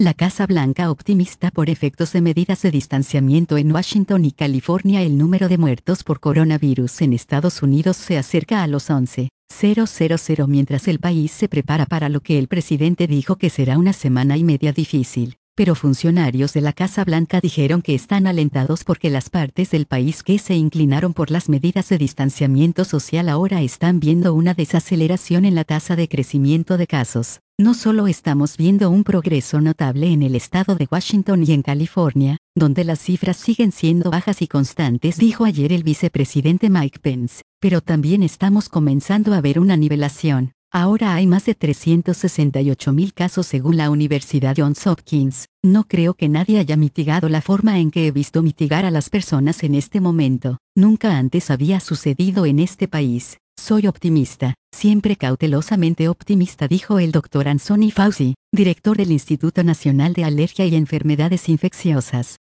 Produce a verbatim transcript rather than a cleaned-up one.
La Casa Blanca optimista por efectos de medidas de distanciamiento en Washington y California. El número de muertos por coronavirus en Estados Unidos se acerca a los once mil, mientras el país se prepara para lo que el presidente dijo que será una semana y media difícil. Pero funcionarios de la Casa Blanca dijeron que están alentados porque las partes del país que se inclinaron por las medidas de distanciamiento social ahora están viendo una desaceleración en la tasa de crecimiento de casos. No solo estamos viendo un progreso notable en el estado de Washington y en California, donde las cifras siguen siendo bajas y constantes, dijo ayer el vicepresidente Mike Pence, pero también estamos comenzando a ver una nivelación. Ahora hay más de trescientos sesenta y ocho mil casos según la Universidad Johns Hopkins. No creo que nadie haya mitigado la forma en que he visto mitigar a las personas en este momento. Nunca antes había sucedido en este país. Soy optimista, siempre cautelosamente optimista, dijo el doctor Anthony Fauci, director del Instituto Nacional de Alergia y Enfermedades Infecciosas.